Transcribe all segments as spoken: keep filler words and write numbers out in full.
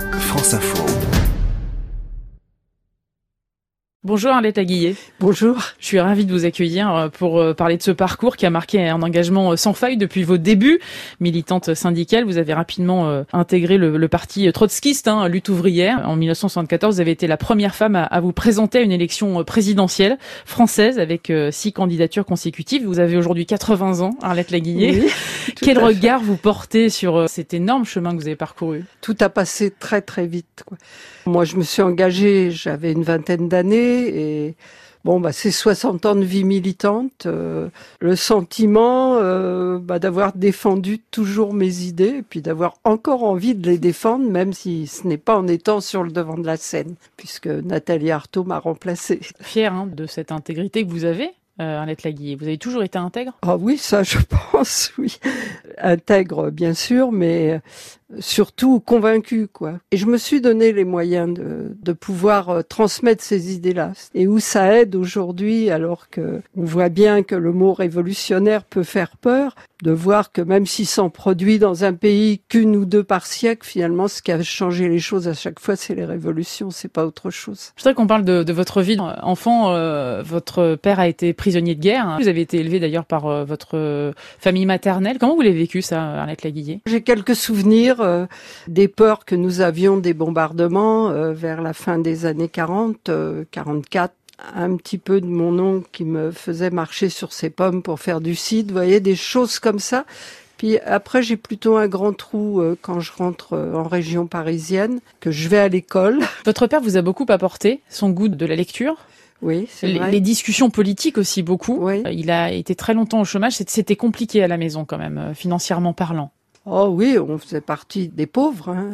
France Info. Bonjour Arlette Aguillet. Bonjour. Je suis ravie de vous accueillir pour parler de ce parcours qui a marqué un engagement sans faille depuis vos débuts. Militante syndicale, vous avez rapidement intégré le, le parti trotskiste, hein, Lutte ouvrière. En mille neuf cent soixante-quatorze, vous avez été la première femme à, à vous présenter à une élection présidentielle française avec six candidatures consécutives. Vous avez aujourd'hui quatre-vingts ans, Arlette Aguillet. Oui, Quel regard vous portez sur cet énorme chemin que vous avez parcouru? Tout a passé très très vite, quoi. Moi, je me suis engagée, j'avais une vingtaine d'années et bon, bah, c'est soixante ans de vie militante. Euh, le sentiment euh, bah, d'avoir défendu toujours mes idées et puis d'avoir encore envie de les défendre, même si ce n'est pas en étant sur le devant de la scène, puisque Nathalie Arthaud m'a remplacée. Fière hein, de cette intégrité que vous avez, euh, Arlette Aguillet. Vous avez toujours été intègre? Ah oui, ça, je pense, oui. Intègre, bien sûr, mais surtout convaincue, quoi. Et je me suis donné les moyens de, de pouvoir transmettre ces idées-là. Et où ça aide aujourd'hui, alors que on voit bien que le mot révolutionnaire peut faire peur, de voir que même s'il s'en produit dans un pays qu'une ou deux par siècle, finalement, ce qui a changé les choses à chaque fois, c'est les révolutions, c'est pas autre chose. Je voudrais qu'on parle de, de votre vie d'enfant. Euh, votre père a été prisonnier de guerre. Vous avez été élevé d'ailleurs par euh, votre famille maternelle. Comment vous l'avez vécu, ça, Arlette Aguillet? J'ai quelques souvenirs euh, des peurs que nous avions des bombardements euh, vers la fin des années quarante, euh, quarante-quatre. Un petit peu de mon oncle qui me faisait marcher sur ses pommes pour faire du cidre, vous voyez, des choses comme ça. Puis après, j'ai plutôt un grand trou euh, quand je rentre euh, en région parisienne, que je vais à l'école. Votre père vous a beaucoup apporté, son goût de la lecture. Oui, c'est les, vrai. Les discussions politiques aussi beaucoup. Oui. Il a été très longtemps au chômage. C'était compliqué à la maison quand même, financièrement parlant. Oh oui, on faisait partie des pauvres. Hein.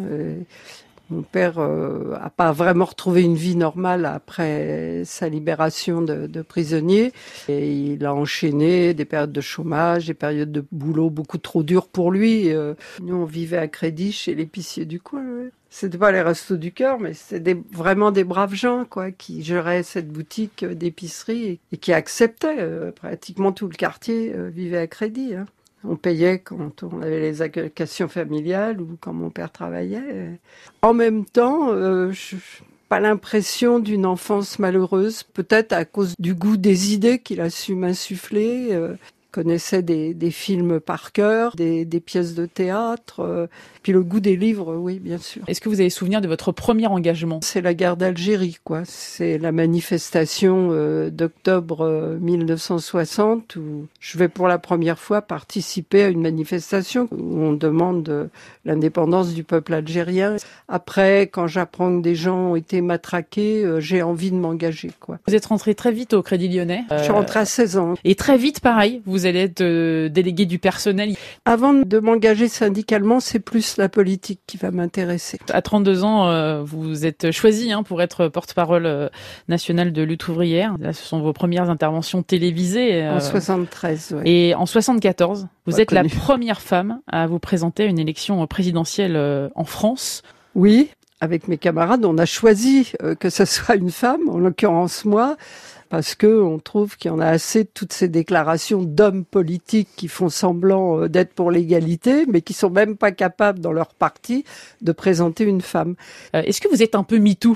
Mon père euh, a pas vraiment retrouvé une vie normale après sa libération de, de prisonnier. Et il a enchaîné des périodes de chômage, des périodes de boulot beaucoup trop dures pour lui. Euh, nous, on vivait à crédit chez l'épicier du coin. Ouais. C'était pas les restos du cœur, mais c'était des, vraiment des braves gens, quoi, qui géraient cette boutique d'épicerie et, et qui acceptaient. Euh, pratiquement tout le quartier euh, vivait à crédit. Hein. On payait quand on avait les allocations familiales ou quand mon père travaillait. En même temps, euh, je n'ai pas l'impression d'une enfance malheureuse, peut-être à cause du goût des idées qu'il a su m'insuffler. Euh, connaissait des, des films par cœur, des, des pièces de théâtre, euh, puis le goût des livres, oui, bien sûr. Est-ce que vous avez souvenir de votre premier engagement? C'est la guerre d'Algérie, quoi. C'est la manifestation euh, d'octobre euh, mille neuf cent soixante où je vais pour la première fois participer à une manifestation où on demande euh, l'indépendance du peuple algérien. Après, quand j'apprends que des gens ont été matraqués, euh, j'ai envie de m'engager, quoi. Vous êtes rentré très vite au Crédit Lyonnais. Euh... Je suis rentrée à seize ans. Et très vite, pareil, vous allez être euh, délégué du personnel. Avant de m'engager syndicalement, c'est plus la politique qui va m'intéresser. À trente-deux ans, euh, vous êtes choisi hein, pour être porte-parole euh, nationale de lutte ouvrière. Là, ce sont vos premières interventions télévisées. Euh, en soixante-treize, oui. Et en soixante-quatorze, vous Pas êtes connu. La première femme à vous présenter à une élection présidentielle euh, en France. Oui, avec mes camarades, on a choisi euh, que ce soit une femme, en l'occurrence moi, parce que on trouve qu'il y en a assez de toutes ces déclarations d'hommes politiques qui font semblant d'être pour l'égalité, mais qui sont même pas capables dans leur parti de présenter une femme. Euh, est-ce que vous êtes un peu MeToo,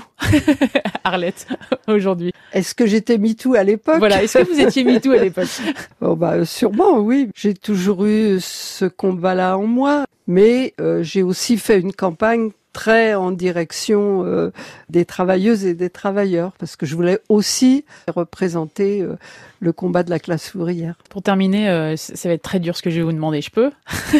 Arlette, aujourd'hui? Est-ce que j'étais MeToo à l'époque? Voilà, est-ce que vous étiez MeToo à l'époque? Oh bah sûrement, oui. J'ai toujours eu ce combat-là en moi, mais euh, j'ai aussi fait une campagne très en direction euh, des travailleuses et des travailleurs, parce que je voulais aussi représenter euh, le combat de la classe ouvrière. Pour terminer, euh, ça va être très dur ce que je vais vous demander, je peux?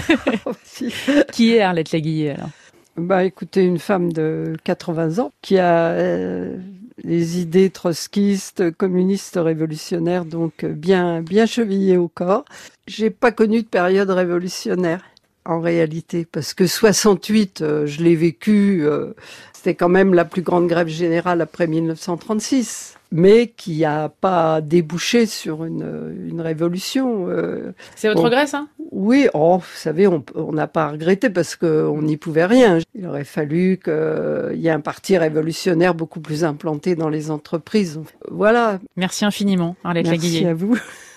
Qui est Arlette Aguillet alors? Bah écoutez, une femme de quatre-vingts ans qui a euh, les idées trotskistes, communistes, révolutionnaires, donc bien bien chevillées au corps. J'ai pas connu de période révolutionnaire. En réalité, parce que soixante-huit, euh, je l'ai vécu, euh, c'était quand même la plus grande grève générale après mille neuf cent trente-six, mais qui n'a pas débouché sur une, une révolution. Euh, C'est votre bon, regret, ça? Oui, oh, vous savez, on n'a pas regretté parce qu'on n'y pouvait rien. Il aurait fallu qu'il y ait un parti révolutionnaire beaucoup plus implanté dans les entreprises. Voilà. Merci infiniment, Arlette Merci Aguillet. à vous.